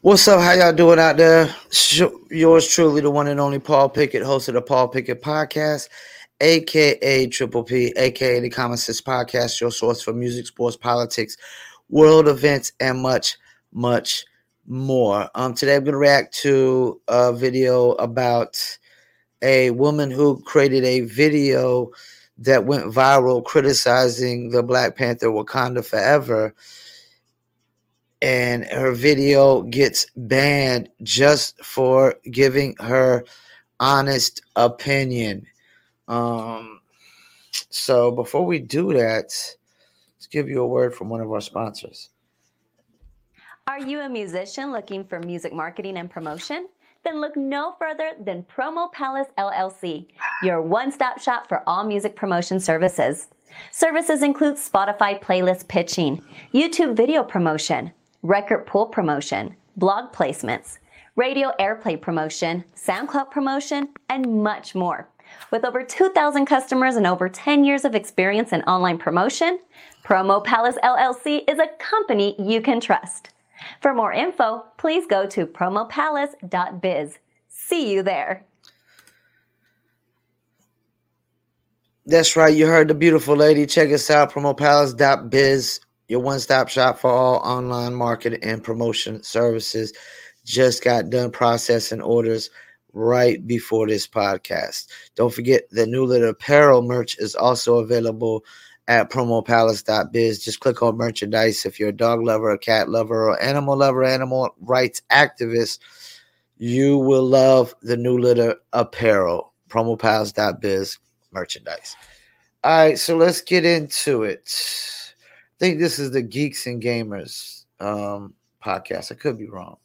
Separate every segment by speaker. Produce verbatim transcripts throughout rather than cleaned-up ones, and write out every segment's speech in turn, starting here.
Speaker 1: What's up? How y'all doing out there? Sh- Yours truly, the one and only Paul Pickett, host of the Paul Pickett Podcast, aka Triple P, aka the Common Sense Podcast, your source for music, sports, politics, world events, and much, much more. Um, today I'm going to react to a video about a woman who created a video that went viral criticizing the Black Panther Wakanda Forever. And her video gets banned just for giving her honest opinion. Um, so before we do that, let's give you a word from one of our sponsors.
Speaker 2: Are you a musician looking for music marketing and promotion? Then look no further than Promo Palace L L C, your one-stop shop for all music promotion services. Services include Spotify playlist pitching, YouTube video promotion, record pool promotion, blog placements, radio airplay promotion, SoundCloud promotion, and much more. With over two thousand customers and over ten years of experience in online promotion, Promo Palace L L C is a company you can trust. For more info, please go to promo palace dot biz. See you there.
Speaker 1: That's right. You heard the beautiful lady. Check us out, promo palace dot biz. Your one-stop shop for all online marketing and promotion services. Just got done processing orders right before this podcast. Don't forget the New Litter apparel merch is also available at promo palace dot biz. Just click on merchandise. If you're a dog lover, a cat lover, or animal lover, animal rights activist, you will love the New Litter apparel. promo palace dot biz merchandise. All right, so let's get into it. I think this is the Geeks and Gamers um, podcast. I could be wrong.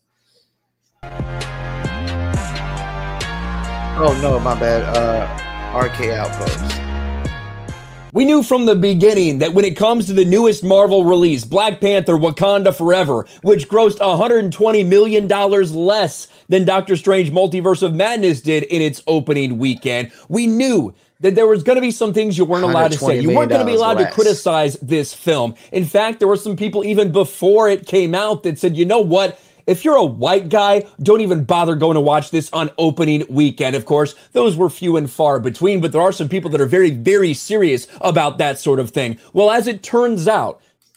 Speaker 1: Oh, no, my bad. Uh, R K Outpost.
Speaker 3: We knew from the beginning that when it comes to the newest Marvel release, Black Panther Wakanda Forever, which grossed one hundred twenty million dollars less than Doctor Strange Multiverse of Madness did in its opening weekend, we knew that there was going to be some things you weren't allowed to say. You weren't going to be allowed less. to criticize this film. In fact, there were some people even before it came out that said, you know what? If you're a white guy, don't even bother going to watch this on opening weekend. Of course, those were few and far between, but there are some people that are very, very serious about that sort of thing. Well, as it turns out,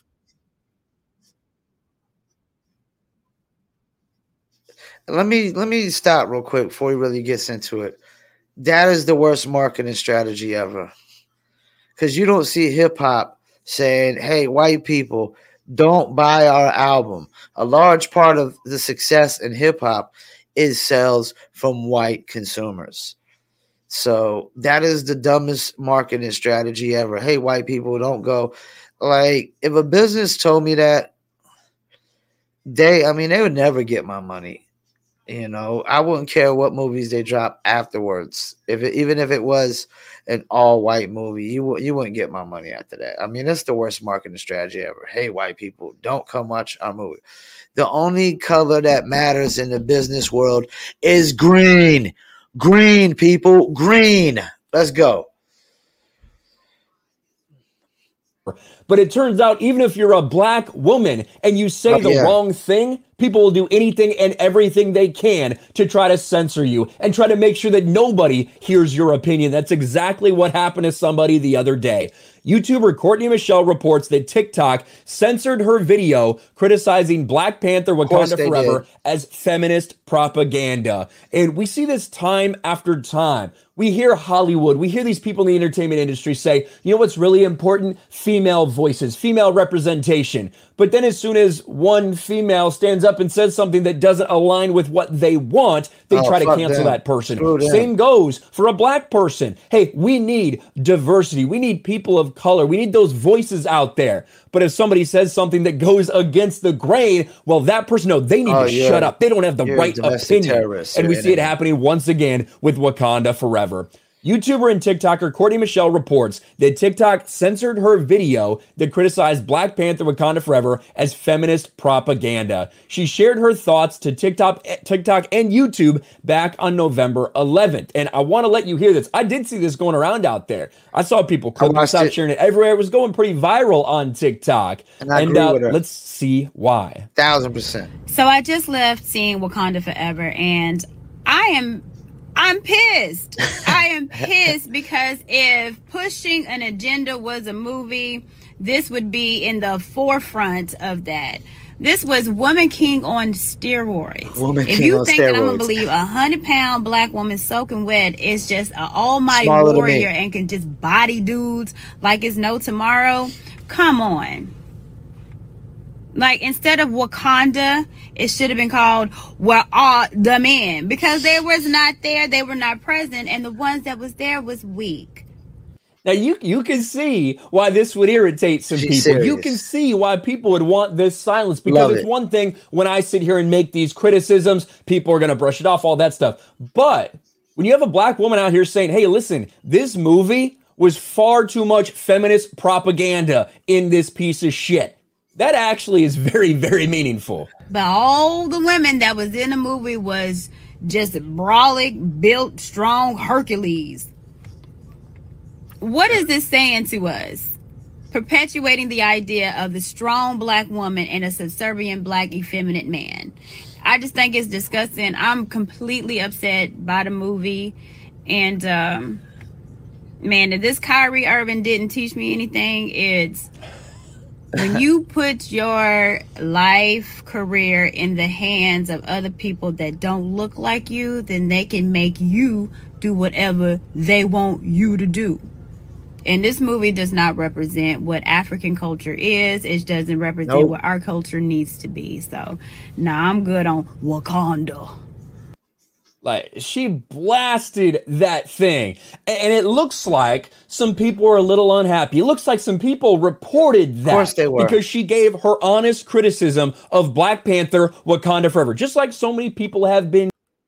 Speaker 1: let me let me stop real quick before he really gets into it. That is the worst marketing strategy ever. Because you don't see hip hop saying, hey, white people, don't buy our album. A large part of the success in hip hop is sales from white consumers. So that is the dumbest marketing strategy ever. Hey, white people, don't go. Like, if a business told me that, they, I mean, they would never get my money. You know, I wouldn't care what movies they drop afterwards. If it, even if it was an all-white movie, you you wouldn't get my money after that. I mean, that's the worst marketing strategy ever. Hey, white people, don't come watch our movie. The only color that matters in the business world is green. Green, people, green. Let's go.
Speaker 3: But it turns out, even if you're a black woman and you say oh, the yeah. wrong thing, people will do anything and everything they can to try to censor you and try to make sure that nobody hears your opinion. That's exactly what happened to somebody the other day. YouTuber Courtney Michelle reports that TikTok censored her video criticizing Black Panther Wakanda Forever did. as feminist propaganda. And we see this time after time. We hear Hollywood, we hear these people in the entertainment industry say, you know what's really important? Female voices, female representation. But then as soon as one female stands up and says something that doesn't align with what they want, they oh, try to cancel them. that person. Same goes for a black person. Hey, we need diversity. We need people of color. We need those voices out there. But if somebody says something that goes against the grain, well, that person, no, they need oh, to yeah. shut up. They don't have the You're right opinion. And we see it happening once again with Wakanda Forever. YouTuber and TikToker Courtney Michelle reports that TikTok censored her video that criticized Black Panther Wakanda Forever as feminist propaganda. She shared her thoughts to TikTok, TikTok and YouTube back on November eleventh. And I want to let you hear this. I did see this going around out there. I saw people clipping, stop sharing it everywhere. It was going pretty viral on TikTok.
Speaker 1: And, I
Speaker 3: and
Speaker 1: agree
Speaker 3: uh,
Speaker 1: with her.
Speaker 3: Let's see why.
Speaker 1: Thousand percent.
Speaker 4: So I just left seeing Wakanda Forever, and I am I'm pissed. I am pissed because if pushing an agenda was a movie, this would be in the forefront of that. This was Woman King on steroids.
Speaker 1: Woman
Speaker 4: if
Speaker 1: King
Speaker 4: you
Speaker 1: on
Speaker 4: think
Speaker 1: steroids.
Speaker 4: that I'm gonna believe a hundred pound black woman soaking wet is just an almighty
Speaker 1: Smaller than
Speaker 4: warrior
Speaker 1: me.
Speaker 4: and can just body dudes like it's no tomorrow, come on. Like, instead of Wakanda, it should have been called Where Are the Men? Because they was not there, they were not present, and the ones that was there was weak.
Speaker 3: Now, you you can see why this would irritate some
Speaker 1: She's
Speaker 3: people.
Speaker 1: serious.
Speaker 3: You can see why people would want this silence, because
Speaker 1: Love
Speaker 3: it's
Speaker 1: it.
Speaker 3: one thing when I sit here and make these criticisms, people are going to brush it off, all that stuff. But when you have a black woman out here saying, hey, listen, this movie was far too much feminist propaganda in this piece of shit. That actually is very, very meaningful.
Speaker 4: But all the women that was in the movie was just brolic, built, strong Hercules. What is this saying to us? Perpetuating the idea of the strong black woman and a subservient black effeminate man. I just think it's disgusting. I'm completely upset by the movie. And, um, man, if this Kyrie Irving didn't teach me anything, it's... when you put your life career in the hands of other people that don't look like you, then they can make you do whatever they want you to do. And this movie does not represent what African culture is. It doesn't represent
Speaker 1: Nope.
Speaker 4: what our culture needs to be. So, nah, I'm good on Wakanda.
Speaker 3: Like, she blasted that thing. A- And it looks like some people are a little unhappy. It looks like some people reported that.
Speaker 1: Of course they were.
Speaker 3: Because she gave her honest criticism of Black Panther Wakanda Forever. Just like so many people have been.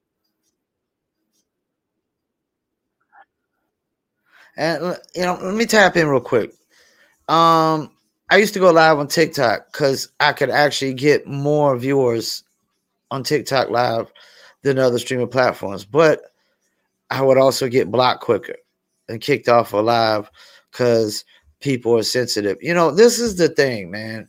Speaker 1: And you know, let me tap in real quick. Um, I used to go live on TikTok because I could actually get more viewers on TikTok live than other streaming platforms, but I would also get blocked quicker and kicked off a live because people are sensitive. You know, this is the thing, man.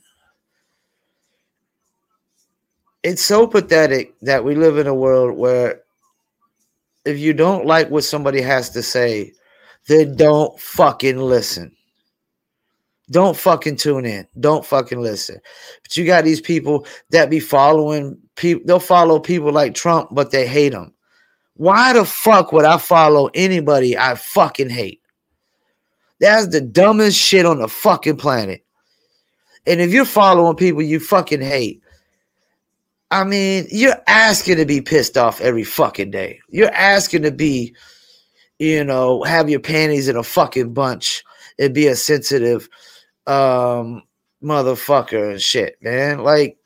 Speaker 1: It's so pathetic that we live in a world where if you don't like what somebody has to say, then don't fucking listen. Don't fucking tune in. Don't fucking listen. But you got these people that be following people. They'll follow people like Trump, but they hate him. Why the fuck would I follow anybody I fucking hate? That's the dumbest shit on the fucking planet. And if you're following people you fucking hate, I mean, you're asking to be pissed off every fucking day. You're asking to be, you know, have your panties in a fucking bunch and be a sensitive um, motherfucker and shit, man. Like,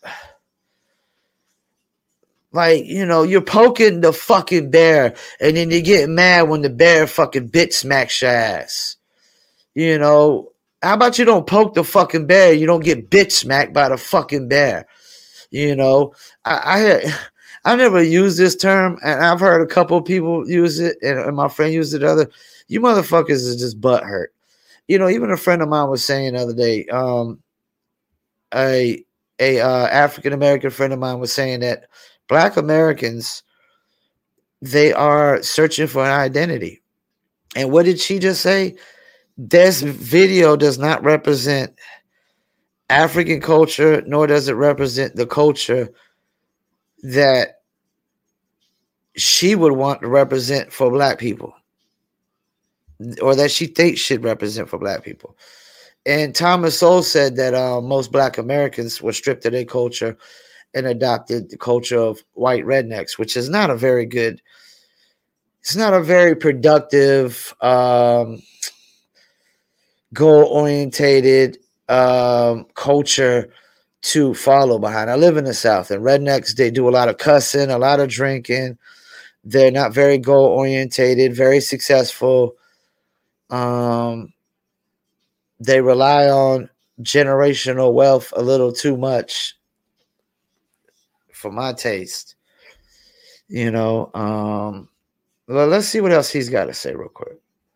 Speaker 1: like, you know, you're poking the fucking bear and then you get mad when the bear fucking bit smacks your ass. You know, how about you don't poke the fucking bear, you don't get bit smacked by the fucking bear? You know, I, I I never used this term, and I've heard a couple of people use it, and, and my friend used it other. You motherfuckers is just butt hurt. You know, even a friend of mine was saying the other day, um, a a uh, African American friend of mine was saying that Black Americans, they are searching for an identity. And what did she just say? This video does not represent African culture, nor does it represent the culture that she would want to represent for Black people, or that she thinks should represent for Black people. And Thomas Sowell said that uh, most Black Americans were stripped of their culture and adopted the culture of white rednecks, which is not a very good, it's not a very productive, um, goal-orientated um, culture to follow behind. I live in the South, and rednecks, they do a lot of cussing, a lot of drinking. They're not very goal-orientated, very successful. um, they rely on generational wealth a little too much for my taste. You know, um, well, let's see what else he's got to say real quick.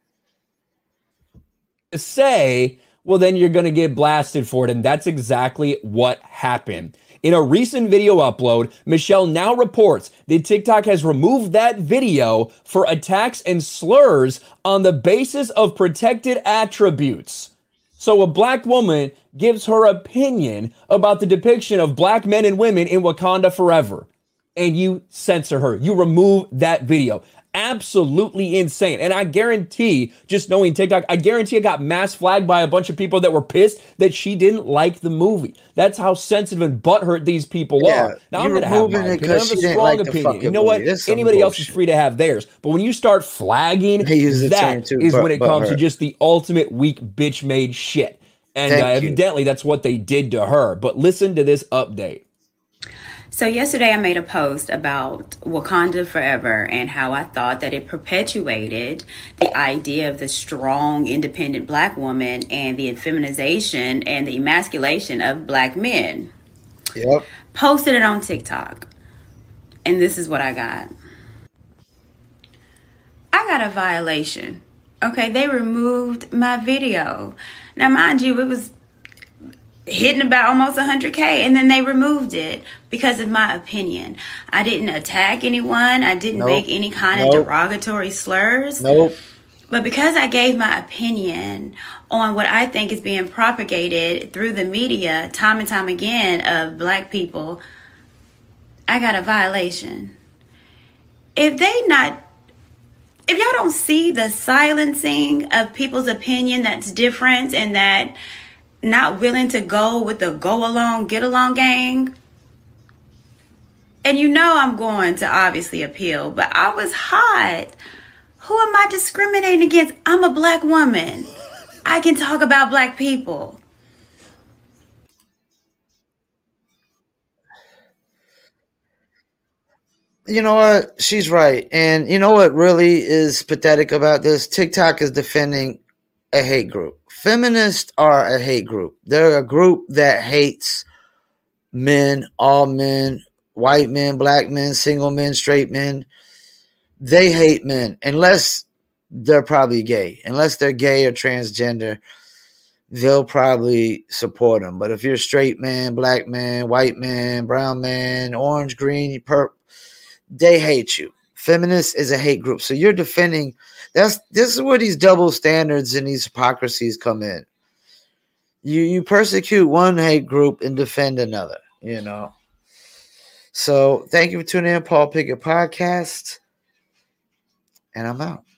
Speaker 3: To say, well, then you're going to get blasted for it. And that's exactly what happened. In a recent video upload, Michelle now reports that TikTok has removed that video for attacks and slurs on the basis of protected attributes. So a black woman gives her opinion about the depiction of black men and women in Wakanda Forever, and you censor her. You remove that video. Absolutely insane. And I guarantee, just knowing TikTok, I guarantee I got mass flagged by a bunch of people that were pissed that she didn't like the movie. That's how sensitive and butthurt these people
Speaker 1: Yeah,
Speaker 3: are. Now,
Speaker 1: you
Speaker 3: I'm going to have my
Speaker 1: removing it
Speaker 3: opinion. I
Speaker 1: 'cause
Speaker 3: have a
Speaker 1: she didn't
Speaker 3: strong
Speaker 1: like the
Speaker 3: opinion.
Speaker 1: fucking
Speaker 3: You know what?
Speaker 1: movie. That's some
Speaker 3: Anybody else is
Speaker 1: bullshit.
Speaker 3: free to have theirs. But when you start flagging,
Speaker 1: They use the term
Speaker 3: that
Speaker 1: too,
Speaker 3: is
Speaker 1: but-
Speaker 3: when it
Speaker 1: but
Speaker 3: comes
Speaker 1: her.
Speaker 3: to just the ultimate weak bitch-made shit. And uh,
Speaker 1: Thank you.
Speaker 3: evidently, that's what they did to her. But listen to this update.
Speaker 5: So yesterday I made a post about Wakanda Forever and how I thought that it perpetuated the idea of the strong, independent black woman and the feminization and the emasculation of black men.
Speaker 1: Yep.
Speaker 5: Posted it on TikTok. And this is what I got. I got a violation. Okay, they removed my video. Now, mind you, it was hitting about almost one hundred K, and then they removed it because of my opinion. I didn't attack anyone. I didn't
Speaker 1: Nope.
Speaker 5: make any kind of
Speaker 1: Nope.
Speaker 5: derogatory slurs.
Speaker 1: Nope.
Speaker 5: But because I gave my opinion on what I think is being propagated through the media time and time again of black people, I got a violation. If they not, if y'all don't see the silencing of people's opinion that's different and that not willing to go with the go along, get along gang. And you know I'm going to obviously appeal, but I was hot. Who am I discriminating against? I'm a black woman. I can talk about black people.
Speaker 1: You know what? She's right. And you know what really is pathetic about this? TikTok is defending a hate group. Feminists are a hate group. They're a group that hates men, all men, white men, black men, single men, straight men. They hate men unless they're probably gay. Unless they're gay or transgender, they'll probably support them. But if you're a straight man, black man, white man, brown man, orange, green, purple, they hate you. Feminist is a hate group. So you're defending. That's this is where these double standards and these hypocrisies come in. You you persecute one hate group and defend another, you know. So thank you for tuning in, Paul Pickett Podcast. And I'm out.